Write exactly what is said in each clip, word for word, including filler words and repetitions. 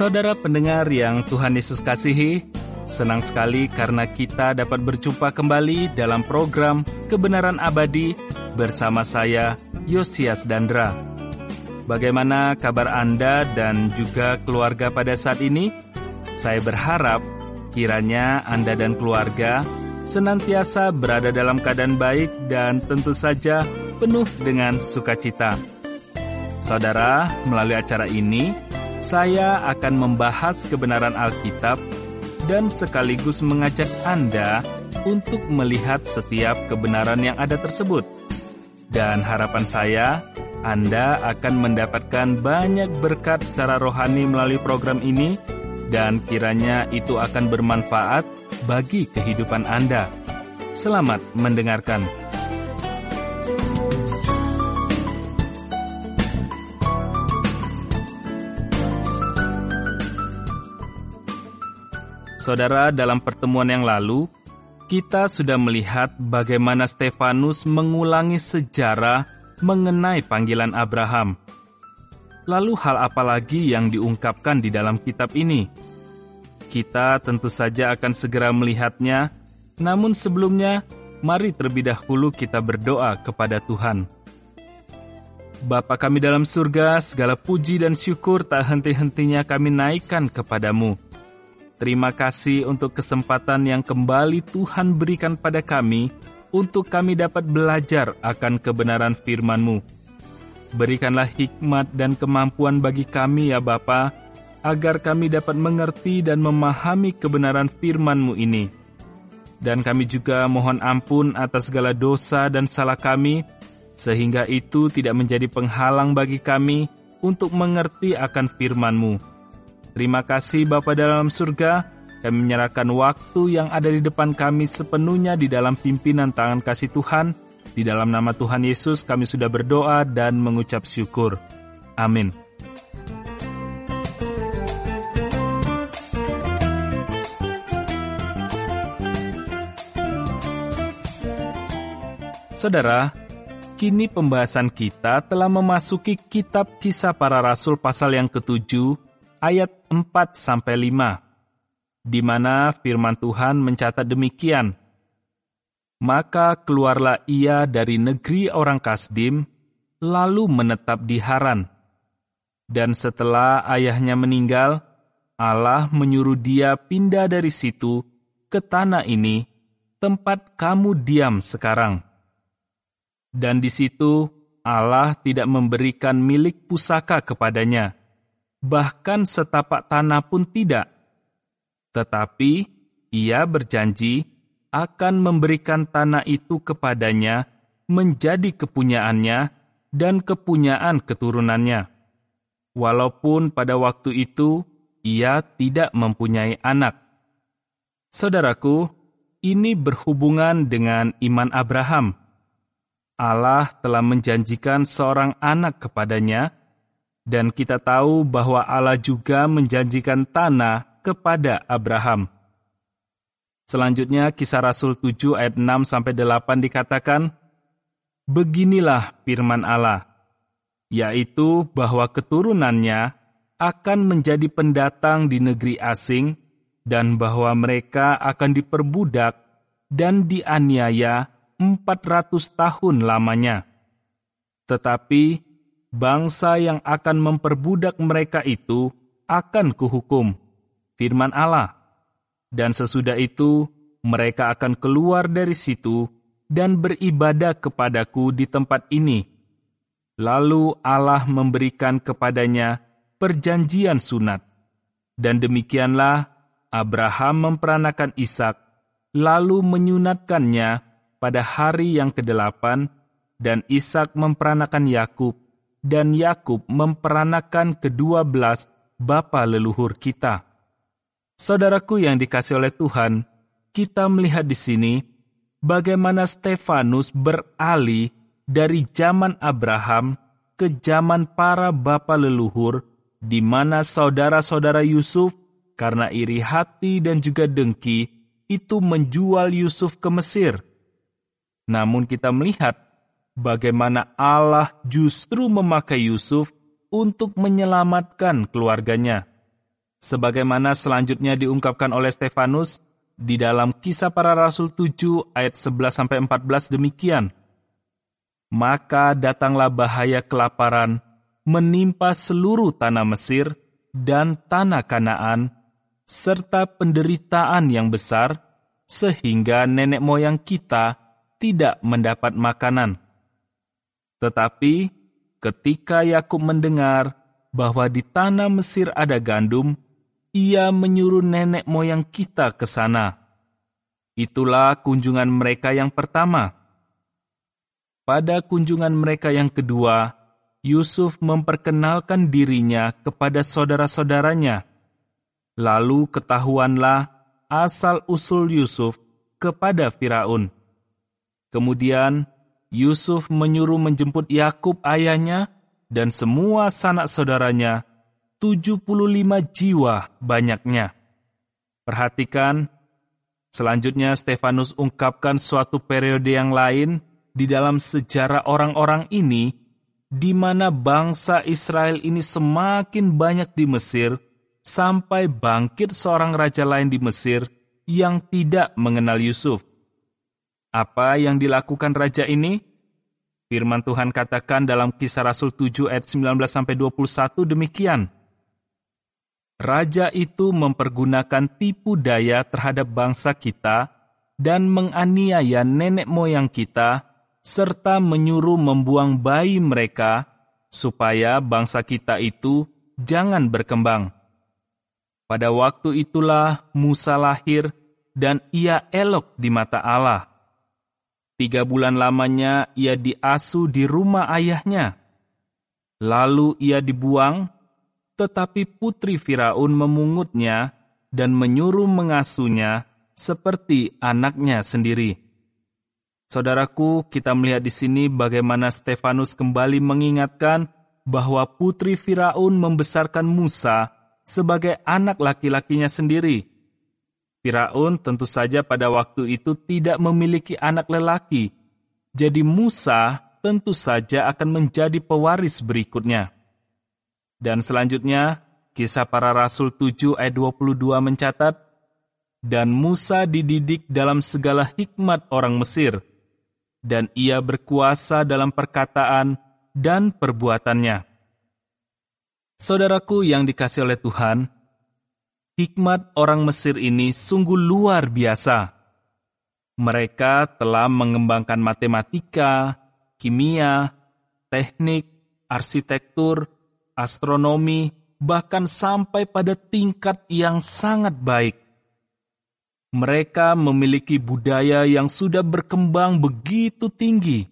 Saudara pendengar yang Tuhan Yesus kasihi, senang sekali karena kita dapat berjumpa kembali dalam program Kebenaran Abadi bersama saya, Yosias Dandra. Bagaimana kabar Anda dan juga keluarga pada saat ini? Saya berharap kiranya Anda dan keluarga senantiasa berada dalam keadaan baik dan tentu saja penuh dengan sukacita. Saudara, melalui acara ini, saya akan membahas kebenaran Alkitab dan sekaligus mengajak Anda untuk melihat setiap kebenaran yang ada tersebut. Dan harapan saya, Anda akan mendapatkan banyak berkat secara rohani melalui program ini, dan kiranya itu akan bermanfaat bagi kehidupan Anda. Selamat mendengarkan. Saudara, dalam pertemuan yang lalu, kita sudah melihat bagaimana Stefanus mengulangi sejarah mengenai panggilan Abraham. Lalu hal apa lagi yang diungkapkan di dalam kitab ini? Kita tentu saja akan segera melihatnya, namun sebelumnya, mari terlebih dahulu kita berdoa kepada Tuhan. Bapa kami dalam surga, segala puji dan syukur tak henti-hentinya kami naikkan kepadamu. Terima kasih untuk kesempatan yang kembali Tuhan berikan pada kami untuk kami dapat belajar akan kebenaran firman-Mu. Berikanlah hikmat dan kemampuan bagi kami ya Bapa, agar kami dapat mengerti dan memahami kebenaran firman-Mu ini. Dan kami juga mohon ampun atas segala dosa dan salah kami, sehingga itu tidak menjadi penghalang bagi kami untuk mengerti akan firman-Mu. Terima kasih Bapa dalam surga, kami menyerahkan waktu yang ada di depan kami sepenuhnya di dalam pimpinan tangan kasih Tuhan. Di dalam nama Tuhan Yesus kami sudah berdoa dan mengucap syukur. Amin. Saudara, kini pembahasan kita telah memasuki kitab Kisah Para Rasul pasal yang ketujuh, ayat empat sampai lima, di mana firman Tuhan mencatat demikian. Maka keluarlah ia dari negeri orang Kasdim, lalu menetap di Haran. Dan setelah ayahnya meninggal, Allah menyuruh dia pindah dari situ ke tanah ini, tempat kamu diam sekarang. Dan di situ Allah tidak memberikan milik pusaka kepadanya, bahkan setapak tanah pun tidak. Tetapi ia berjanji akan memberikan tanah itu kepadanya menjadi kepunyaannya dan kepunyaan keturunannya. Walaupun pada waktu itu ia tidak mempunyai anak. Saudaraku, ini berhubungan dengan iman Abraham. Allah telah menjanjikan seorang anak kepadanya, dan kita tahu bahwa Allah juga menjanjikan tanah kepada Abraham. Selanjutnya Kisah Rasul tujuh ayat enam sampai delapan dikatakan, beginilah firman Allah, yaitu bahwa keturunannya akan menjadi pendatang di negeri asing, dan bahwa mereka akan diperbudak dan dianiaya empat ratus tahun lamanya. Tetapi bangsa yang akan memperbudak mereka itu akan kuhukum, firman Allah. Dan sesudah itu mereka akan keluar dari situ dan beribadah kepadaku di tempat ini. Lalu Allah memberikan kepadanya perjanjian sunat. Dan demikianlah Abraham memperanakan Ishak, lalu menyunatkannya pada hari yang kedelapan, dan Ishak memperanakan Yakub, dan Yakub memperanakan kedua belas bapa leluhur kita. Saudaraku yang dikasihi oleh Tuhan, kita melihat di sini bagaimana Stefanus beralih dari zaman Abraham ke zaman para bapa leluhur, di mana saudara-saudara Yusuf karena iri hati dan juga dengki itu menjual Yusuf ke Mesir. Namun kita melihat bagaimana Allah justru memakai Yusuf untuk menyelamatkan keluarganya. sebagaimana selanjutnya diungkapkan oleh Stefanus di dalam Kisah Para Rasul tujuh ayat sebelas sampai empat belas demikian. Maka datanglah bahaya kelaparan menimpa seluruh tanah Mesir dan tanah Kanaan, serta penderitaan yang besar, sehingga nenek moyang kita tidak mendapat makanan. Tetapi ketika Yakub mendengar bahwa di tanah Mesir ada gandum, ia menyuruh nenek moyang kita ke sana. Itulah kunjungan mereka yang pertama. Pada kunjungan mereka yang kedua, Yusuf memperkenalkan dirinya kepada saudara-saudaranya. Lalu ketahuanlah asal-usul Yusuf kepada Firaun. Kemudian Yusuf menyuruh menjemput Yakub ayahnya dan semua sanak saudaranya, tujuh puluh lima jiwa banyaknya. Perhatikan, selanjutnya Stefanus ungkapkan suatu periode yang lain di dalam sejarah orang-orang ini, di mana bangsa Israel ini semakin banyak di Mesir, sampai bangkit seorang raja lain di Mesir yang tidak mengenal Yusuf. Apa yang dilakukan raja ini? Firman Tuhan katakan dalam Kisah Rasul tujuh ayat sembilan belas sampai dua puluh satu demikian. Raja itu mempergunakan tipu daya terhadap bangsa kita dan menganiaya nenek moyang kita, serta menyuruh membuang bayi mereka, supaya bangsa kita itu jangan berkembang. Pada waktu itulah Musa lahir, dan ia elok di mata Allah. Tiga bulan lamanya ia diasuh di rumah ayahnya. Lalu ia dibuang, tetapi putri Firaun memungutnya dan menyuruh mengasuhnya seperti anaknya sendiri. Saudaraku, kita melihat di sini bagaimana Stefanus kembali mengingatkan bahwa putri Firaun membesarkan Musa sebagai anak laki-lakinya sendiri. Firaun tentu saja pada waktu itu tidak memiliki anak lelaki, jadi Musa tentu saja akan menjadi pewaris berikutnya. Dan selanjutnya, Kisah Para Rasul tujuh ayat dua puluh dua mencatat, dan Musa dididik dalam segala hikmat orang Mesir, dan ia berkuasa dalam perkataan dan perbuatannya. Saudaraku yang dikasihi oleh Tuhan, hikmat orang Mesir ini sungguh luar biasa. Mereka telah mengembangkan matematika, kimia, teknik, arsitektur, astronomi, bahkan sampai pada tingkat yang sangat baik. Mereka memiliki budaya yang sudah berkembang begitu tinggi.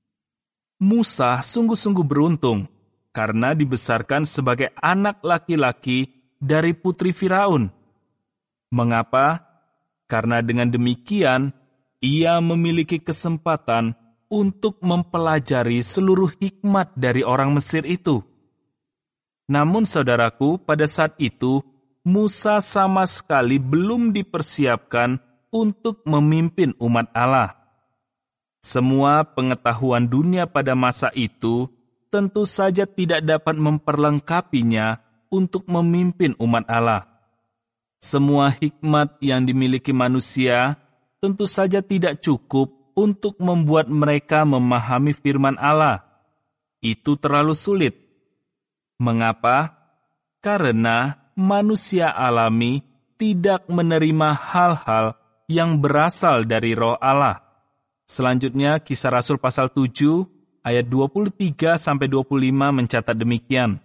Musa sungguh-sungguh beruntung karena dibesarkan sebagai anak laki-laki dari putri Firaun. Mengapa? Karena dengan demikian, ia memiliki kesempatan untuk mempelajari seluruh hikmat dari orang Mesir itu. Namun saudaraku, pada saat itu, Musa sama sekali belum dipersiapkan untuk memimpin umat Allah. Semua pengetahuan dunia pada masa itu tentu saja tidak dapat memperlengkapinya untuk memimpin umat Allah. Semua hikmat yang dimiliki manusia tentu saja tidak cukup untuk membuat mereka memahami firman Allah. Itu terlalu sulit. Mengapa? Karena manusia alami tidak menerima hal-hal yang berasal dari Roh Allah. Selanjutnya, Kisah Rasul pasal tujuh ayat dua puluh tiga sampai dua puluh lima mencatat demikian.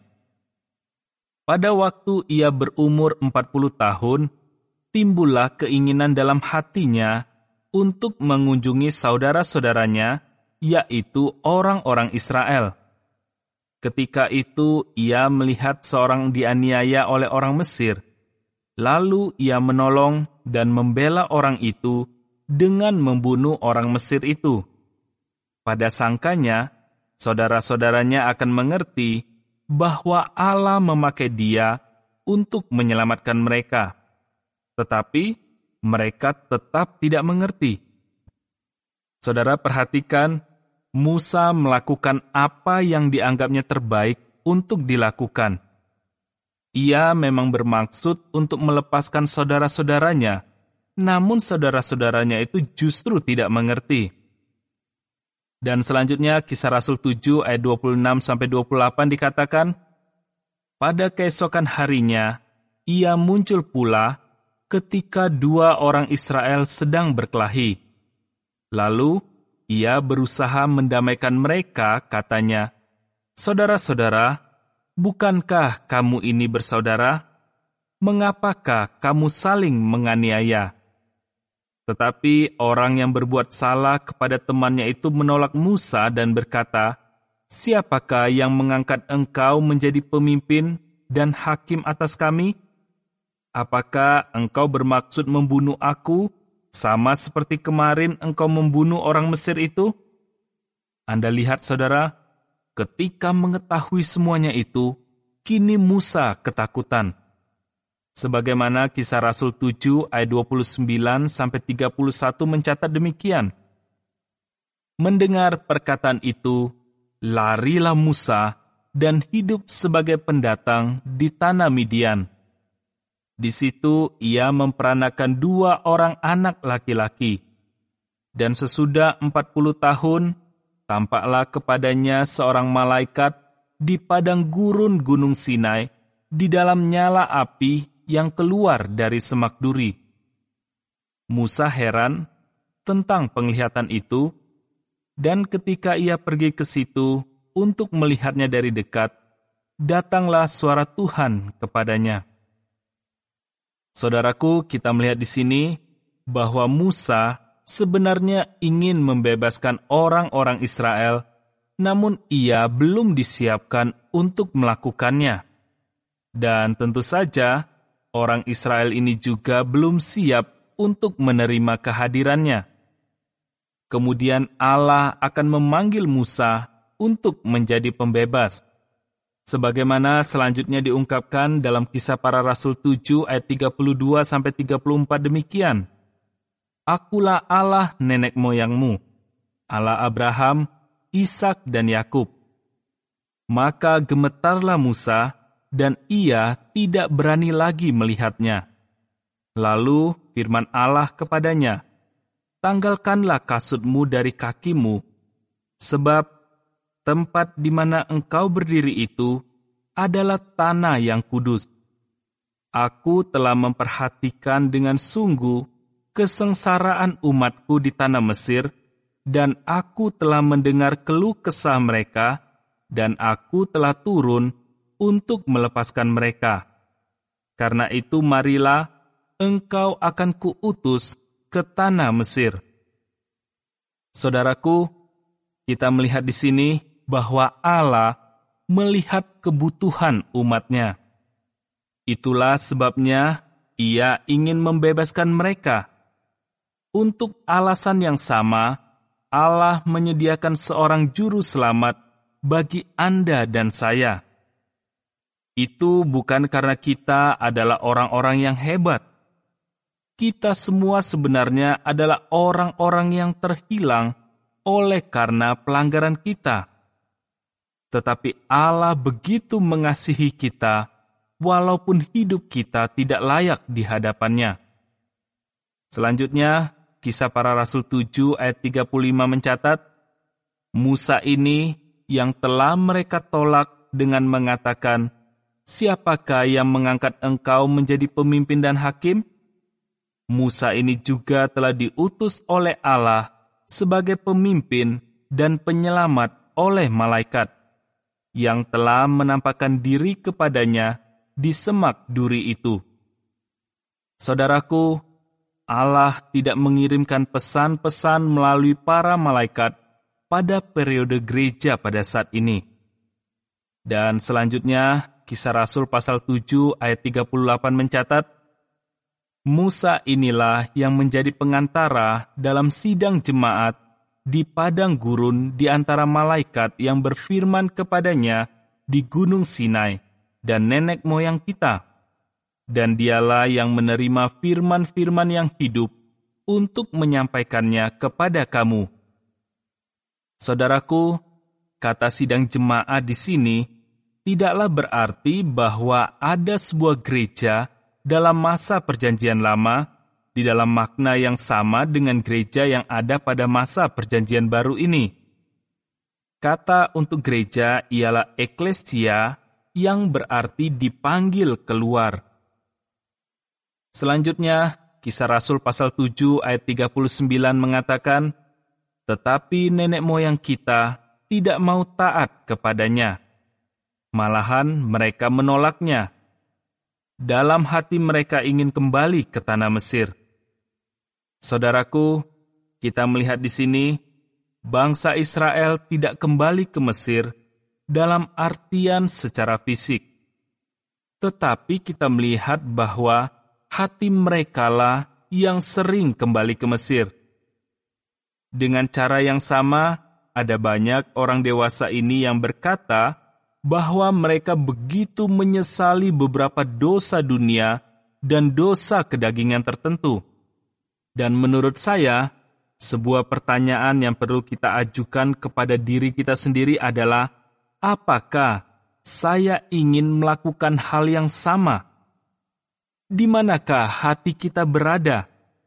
Pada waktu ia berumur empat puluh tahun, timbullah keinginan dalam hatinya untuk mengunjungi saudara-saudaranya, yaitu orang-orang Israel. Ketika itu ia melihat seorang dianiaya oleh orang Mesir. Lalu ia menolong dan membela orang itu dengan membunuh orang Mesir itu. Pada sangkanya, saudara-saudaranya akan mengerti bahwa Allah memakai dia untuk menyelamatkan mereka. Tetapi mereka tetap tidak mengerti. Saudara perhatikan, Musa melakukan apa yang dianggapnya terbaik untuk dilakukan. Ia memang bermaksud untuk melepaskan saudara-saudaranya, namun saudara-saudaranya itu justru tidak mengerti. Dan selanjutnya Kisah Rasul tujuh ayat dua puluh enam sampai dua puluh delapan dikatakan, pada keesokan harinya, ia muncul pula ketika dua orang Israel sedang berkelahi. Lalu, ia berusaha mendamaikan mereka, katanya, "Saudara-saudara, bukankah kamu ini bersaudara? Mengapakah kamu saling menganiaya?" Tetapi orang yang berbuat salah kepada temannya itu menolak Musa dan berkata, "Siapakah yang mengangkat engkau menjadi pemimpin dan hakim atas kami? Apakah engkau bermaksud membunuh aku, sama seperti kemarin engkau membunuh orang Mesir itu?" Anda lihat, saudara, ketika mengetahui semuanya itu, kini Musa ketakutan. Sebagaimana Kisah Rasul tujuh ayat dua puluh sembilan sampai tiga puluh satu mencatat demikian. Mendengar perkataan itu, larilah Musa dan hidup sebagai pendatang di tanah Midian. Di situ ia memperanakan dua orang anak laki-laki. Dan sesudah empat puluh tahun, tampaklah kepadanya seorang malaikat di padang gurun Gunung Sinai di dalam nyala api yang keluar dari semak duri. Musa heran tentang penglihatan itu, dan ketika ia pergi ke situ untuk melihatnya dari dekat, datanglah suara Tuhan kepadanya. Saudaraku, kita melihat di sini bahwa Musa sebenarnya ingin membebaskan orang-orang Israel, namun ia belum disiapkan untuk melakukannya. Dan tentu saja, orang Israel ini juga belum siap untuk menerima kehadirannya. Kemudian Allah akan memanggil Musa untuk menjadi pembebas. Sebagaimana selanjutnya diungkapkan dalam Kisah Para Rasul tujuh ayat tiga puluh dua sampai tiga puluh empat demikian. "Akulah Allah nenek moyangmu, Allah Abraham, Ishak dan Yakub." Maka gemetarlah Musa dan ia tidak berani lagi melihatnya. Lalu firman Allah kepadanya, "Tanggalkanlah kasutmu dari kakimu, sebab tempat di mana engkau berdiri itu adalah tanah yang kudus. Aku telah memperhatikan dengan sungguh kesengsaraan umatku di tanah Mesir, dan aku telah mendengar keluh kesah mereka, dan aku telah turun untuk melepaskan mereka. Karena itu marilah engkau akan kuutus ke tanah Mesir." Saudaraku, kita melihat di sini bahwa Allah melihat kebutuhan umatnya. Itulah sebabnya ia ingin membebaskan mereka. Untuk alasan yang sama, Allah menyediakan seorang juru selamat bagi Anda dan saya. Itu bukan karena kita adalah orang-orang yang hebat. Kita semua sebenarnya adalah orang-orang yang terhilang oleh karena pelanggaran kita. Tetapi Allah begitu mengasihi kita, walaupun hidup kita tidak layak di hadapannya. Selanjutnya, Kisah Para Rasul tujuh ayat tiga puluh lima mencatat, Musa ini yang telah mereka tolak dengan mengatakan, "Siapakah yang mengangkat engkau menjadi pemimpin dan hakim?" Musa ini juga telah diutus oleh Allah sebagai pemimpin dan penyelamat oleh malaikat, yang telah menampakkan diri kepadanya di semak duri itu. Saudaraku, Allah tidak mengirimkan pesan-pesan melalui para malaikat pada periode gereja pada saat ini. Dan selanjutnya, Kisah Rasul pasal tujuh ayat tiga puluh delapan mencatat, Musa inilah yang menjadi pengantara dalam sidang jemaat di padang gurun di antara malaikat yang berfirman kepadanya di Gunung Sinai dan nenek moyang kita. Dan dialah yang menerima firman-firman yang hidup untuk menyampaikannya kepada kamu. Saudaraku, kata sidang jemaat di sini tidaklah berarti bahwa ada sebuah gereja dalam masa Perjanjian Lama di dalam makna yang sama dengan gereja yang ada pada masa Perjanjian Baru ini. Kata untuk gereja ialah eklesia, yang berarti dipanggil keluar. Selanjutnya, Kisah Rasul pasal tujuh ayat tiga puluh sembilan mengatakan, "Tetapi nenek moyang kita tidak mau taat kepadanya. Malahan mereka menolaknya. Dalam hati mereka ingin kembali ke tanah Mesir." Saudaraku, kita melihat di sini, bangsa Israel tidak kembali ke Mesir dalam artian secara fisik. Tetapi kita melihat bahwa hati merekalah yang sering kembali ke Mesir. Dengan cara yang sama, ada banyak orang dewasa ini yang berkata bahwa mereka begitu menyesali beberapa dosa dunia dan dosa kedagingan tertentu. Dan menurut saya, sebuah pertanyaan yang perlu kita ajukan kepada diri kita sendiri adalah, apakah saya ingin melakukan hal yang sama? Di manakah hati kita berada?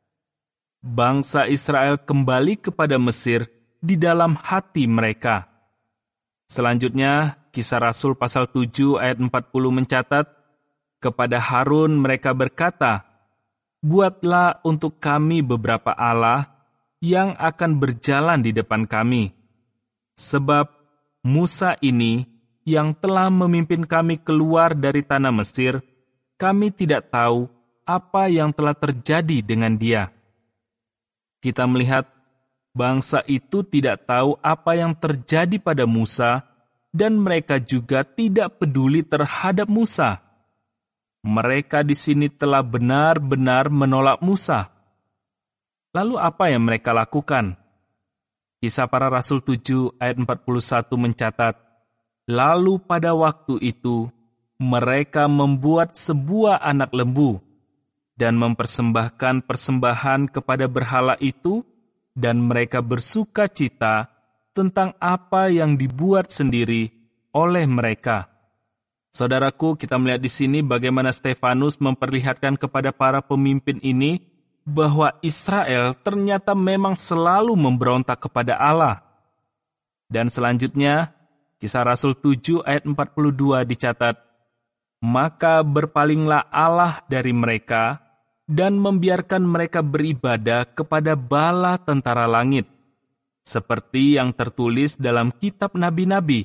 Bangsa Israel kembali kepada Mesir di dalam hati mereka. Selanjutnya, Kisah Rasul pasal tujuh ayat empat puluh mencatat, kepada Harun mereka berkata, "Buatlah untuk kami beberapa Allah yang akan berjalan di depan kami. Sebab Musa ini yang telah memimpin kami keluar dari tanah Mesir, kami tidak tahu apa yang telah terjadi dengan dia." Kita melihat bangsa itu tidak tahu apa yang terjadi pada Musa, dan mereka juga tidak peduli terhadap Musa. Mereka di sini telah benar-benar menolak Musa. Lalu apa yang mereka lakukan? Kisah Para Rasul tujuh ayat empat puluh satu mencatat, "Lalu pada waktu itu, mereka membuat sebuah anak lembu dan mempersembahkan persembahan kepada berhala itu, dan mereka bersuka cita tentang apa yang dibuat sendiri oleh mereka." Saudaraku, kita melihat di sini bagaimana Stefanus memperlihatkan kepada para pemimpin ini bahwa Israel ternyata memang selalu memberontak kepada Allah. Dan selanjutnya, Kisah Rasul tujuh ayat empat puluh dua dicatat, "Maka berpalinglah Allah dari mereka dan membiarkan mereka beribadah kepada bala tentara langit, seperti yang tertulis dalam kitab nabi-nabi.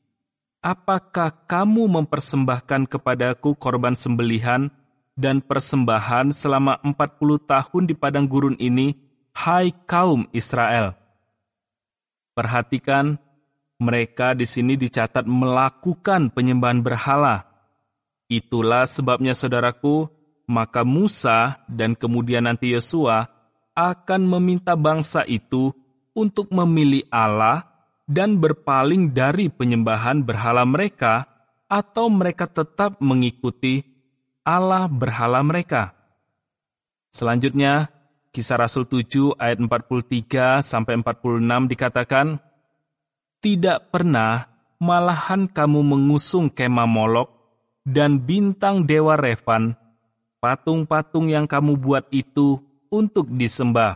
Apakah kamu mempersembahkan kepadaku korban sembelihan dan persembahan selama empat puluh tahun di padang gurun ini, hai kaum Israel?" Perhatikan, mereka di sini dicatat melakukan penyembahan berhala. Itulah sebabnya, saudaraku, maka Musa dan kemudian nanti Yosua akan meminta bangsa itu untuk memilih Allah dan berpaling dari penyembahan berhala mereka, atau mereka tetap mengikuti Allah berhala mereka. Selanjutnya, Kisah Rasul tujuh ayat empat puluh tiga sampai empat puluh enam dikatakan, "Tidak pernah malahan kamu mengusung kemah Molok dan bintang dewa Refan, patung-patung yang kamu buat itu untuk disembah.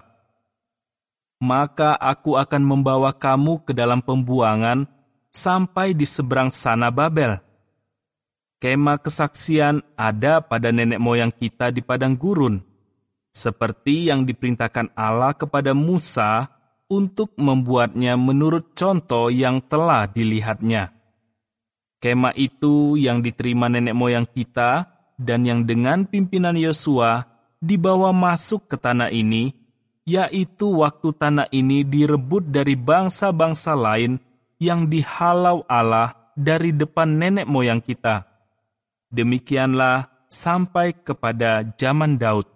Maka aku akan membawa kamu ke dalam pembuangan sampai di seberang sana Babel. Kemah kesaksian ada pada nenek moyang kita di padang gurun, seperti yang diperintahkan Allah kepada Musa untuk membuatnya menurut contoh yang telah dilihatnya. Kemah itu yang diterima nenek moyang kita dan yang dengan pimpinan Yosua dibawa masuk ke tanah ini, yaitu waktu tanah ini direbut dari bangsa-bangsa lain yang dihalau Allah dari depan nenek moyang kita. Demikianlah sampai kepada zaman Daud.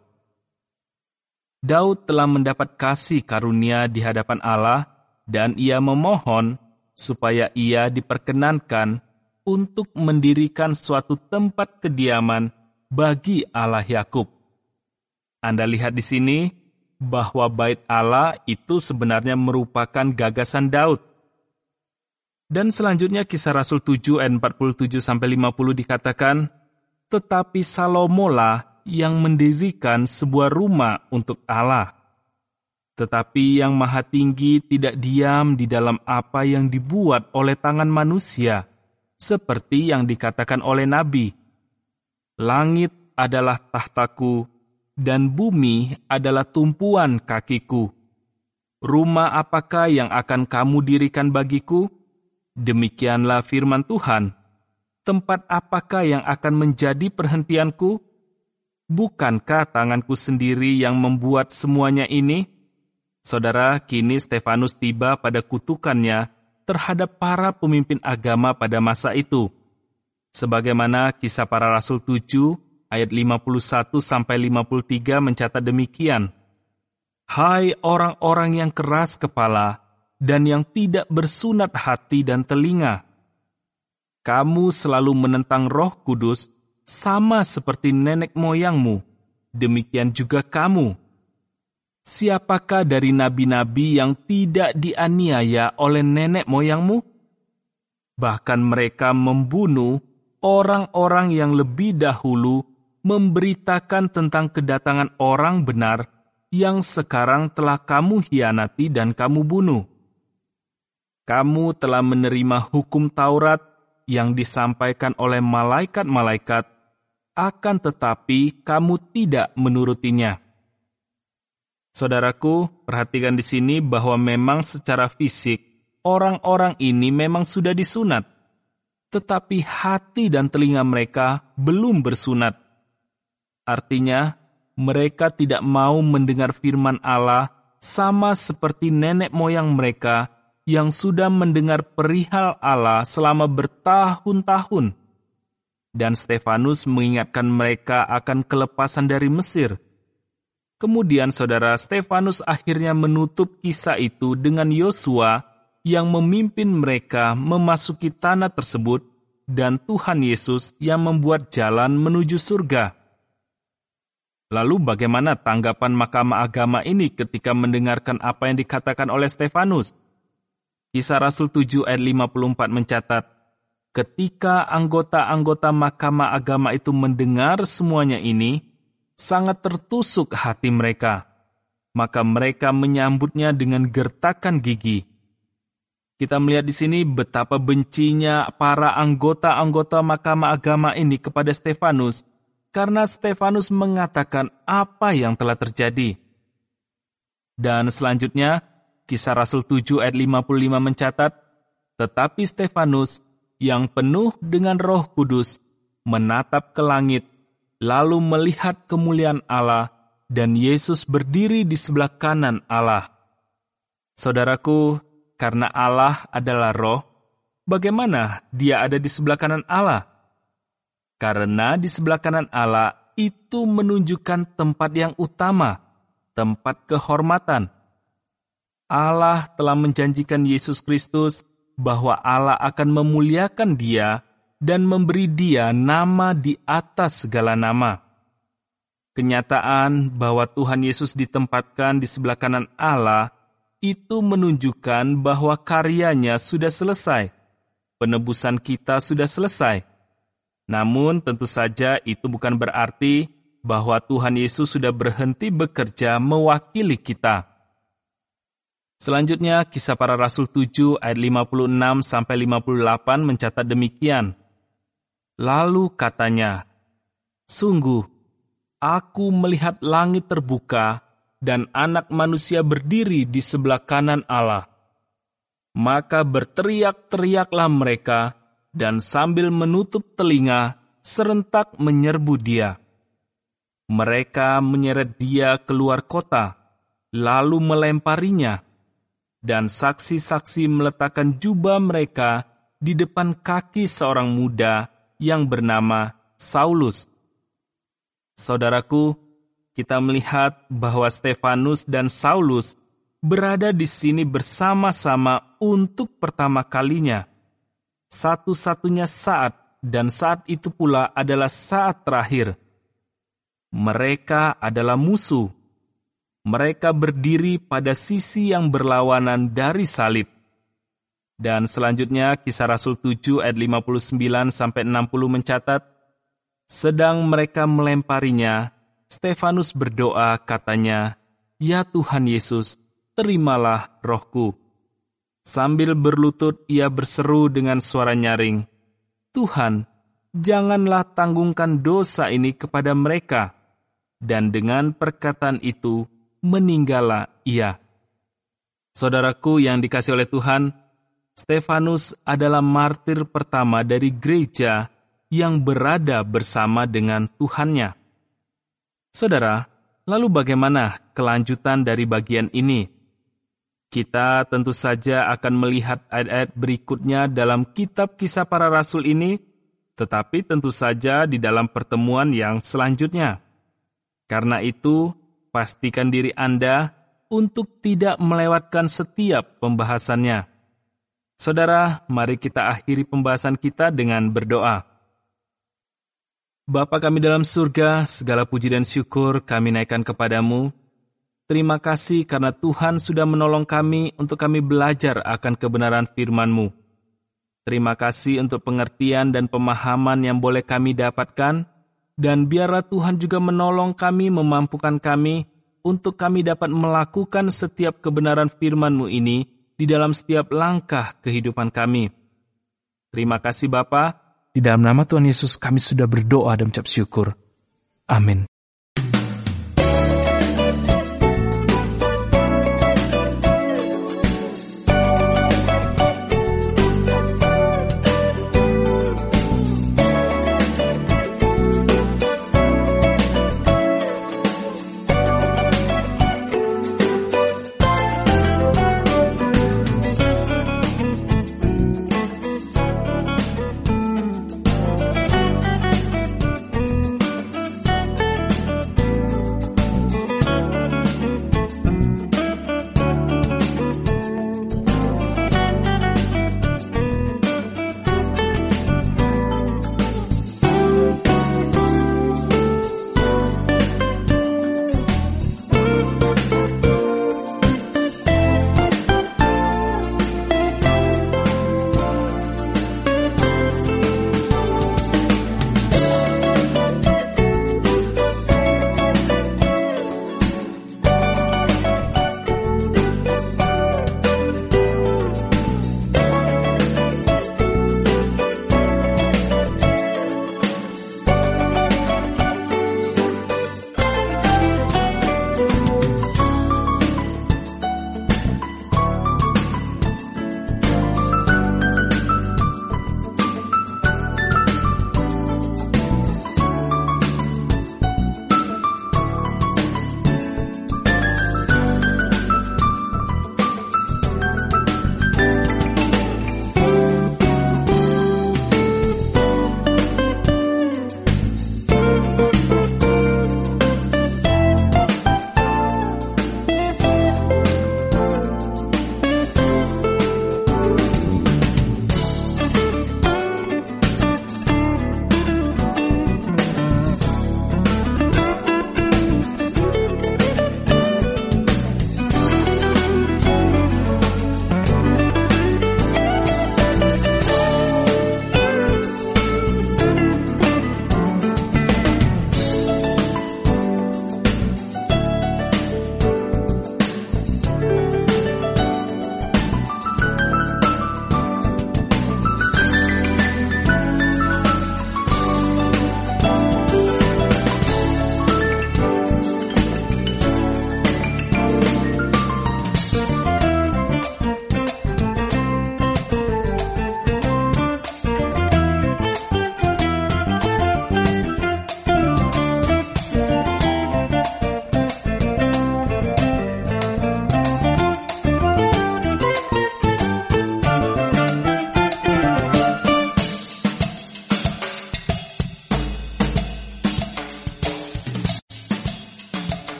Daud telah mendapat kasih karunia di hadapan Allah, dan ia memohon supaya ia diperkenankan untuk mendirikan suatu tempat kediaman bagi Allah Yakub. Anda lihat di sini bahwa bait Allah itu sebenarnya merupakan gagasan Daud. Dan selanjutnya Kisah Rasul tujuh ayat empat puluh tujuh sampai lima puluh dikatakan, tetapi Salomolah yang mendirikan sebuah rumah untuk Allah. Tetapi yang Maha Tinggi tidak diam di dalam apa yang dibuat oleh tangan manusia, seperti yang dikatakan oleh Nabi. Langit adalah tahtaku, dan bumi adalah tumpuan kakiku. Rumah apakah yang akan kamu dirikan bagiku? Demikianlah firman Tuhan. Tempat apakah yang akan menjadi perhentianku? Bukankah tanganku sendiri yang membuat semuanya ini? Saudara, kini Stefanus tiba pada kutukannya terhadap para pemimpin agama pada masa itu. Sebagaimana Kisah Para Rasul tujuh ayat lima puluh satu sampai lima puluh tiga mencatat demikian. Hai orang-orang yang keras kepala dan yang tidak bersunat hati dan telinga. Kamu selalu menentang Roh Kudus sama seperti nenek moyangmu. Demikian juga kamu. Siapakah dari nabi-nabi yang tidak dianiaya oleh nenek moyangmu? Bahkan mereka membunuh orang-orang yang lebih dahulu memberitakan tentang kedatangan orang benar yang sekarang telah kamu hianati dan kamu bunuh. Kamu telah menerima hukum Taurat yang disampaikan oleh malaikat-malaikat, akan tetapi kamu tidak menurutinya. Saudaraku, perhatikan di sini bahwa memang secara fisik, orang-orang ini memang sudah disunat, tetapi hati dan telinga mereka belum bersunat. Artinya, mereka tidak mau mendengar firman Allah sama seperti nenek moyang mereka yang sudah mendengar perihal Allah selama bertahun-tahun. Dan Stefanus mengingatkan mereka akan kelepasan dari Mesir. Kemudian saudara, Stefanus akhirnya menutup kisah itu dengan Yosua yang memimpin mereka memasuki tanah tersebut dan Tuhan Yesus yang membuat jalan menuju surga. Lalu bagaimana tanggapan mahkamah agama ini ketika mendengarkan apa yang dikatakan oleh Stefanus? Kisah Rasul tujuh ayat lima puluh empat mencatat, ketika anggota-anggota mahkamah agama itu mendengar semuanya ini, sangat tertusuk hati mereka. Maka mereka menyambutnya dengan gertakan gigi. Kita melihat di sini betapa bencinya para anggota-anggota mahkamah agama ini kepada Stefanus, karena Stefanus mengatakan apa yang telah terjadi. Dan selanjutnya, Kisah Rasul tujuh ayat lima puluh lima mencatat, tetapi Stefanus yang penuh dengan Roh Kudus menatap ke langit, lalu melihat kemuliaan Allah dan Yesus berdiri di sebelah kanan Allah. Saudaraku, karena Allah adalah Roh, bagaimana Dia ada di sebelah kanan Allah? Karena di sebelah kanan Allah itu menunjukkan tempat yang utama, tempat kehormatan. Allah telah menjanjikan Yesus Kristus bahwa Allah akan memuliakan Dia dan memberi Dia nama di atas segala nama. Kenyataan bahwa Tuhan Yesus ditempatkan di sebelah kanan Allah itu menunjukkan bahwa karyanya sudah selesai. Penebusan kita sudah selesai. Namun tentu saja itu bukan berarti bahwa Tuhan Yesus sudah berhenti bekerja mewakili kita. Selanjutnya, Kisah Para Rasul tujuh ayat lima puluh enam sampai lima puluh delapan mencatat demikian. Lalu katanya, sungguh, aku melihat langit terbuka dan anak manusia berdiri di sebelah kanan Allah. Maka berteriak-teriaklah mereka dan sambil menutup telinga, serentak menyerbu Dia. Mereka menyeret Dia keluar kota, lalu melemparinya. Dan saksi-saksi meletakkan jubah mereka di depan kaki seorang muda yang bernama Saulus. Saudaraku, kita melihat bahwa Stefanus dan Saulus berada di sini bersama-sama untuk pertama kalinya. Satu-satunya saat, dan saat itu pula adalah saat terakhir. Mereka adalah musuh. Mereka berdiri pada sisi yang berlawanan dari salib. Dan selanjutnya Kisah Rasul tujuh ayat lima puluh sembilan sampai enam puluh mencatat, sedang mereka melemparinya, Stefanus berdoa katanya, "Ya Tuhan Yesus, terimalah rohku." Sambil berlutut ia berseru dengan suara nyaring, "Tuhan, janganlah tanggungkan dosa ini kepada mereka." Dan dengan perkataan itu, meninggallah ia. Saudaraku yang dikasihi oleh Tuhan, Stefanus adalah martir pertama dari gereja yang berada bersama dengan Tuhannya. Saudara, lalu bagaimana kelanjutan dari bagian ini? Kita tentu saja akan melihat ayat-ayat berikutnya dalam kitab Kisah Para Rasul ini, tetapi tentu saja di dalam pertemuan yang selanjutnya. Karena itu, pastikan diri Anda untuk tidak melewatkan setiap pembahasannya. Saudara, mari kita akhiri pembahasan kita dengan berdoa. Bapa kami dalam surga, segala puji dan syukur kami naikkan kepadamu. Terima kasih karena Tuhan sudah menolong kami untuk kami belajar akan kebenaran firman-Mu. Terima kasih untuk pengertian dan pemahaman yang boleh kami dapatkan, dan biarlah Tuhan juga menolong kami, memampukan kami, untuk kami dapat melakukan setiap kebenaran firman-Mu ini di dalam setiap langkah kehidupan kami. Terima kasih Bapa. Di dalam nama Tuhan Yesus kami sudah berdoa dan mengucap syukur. Amin.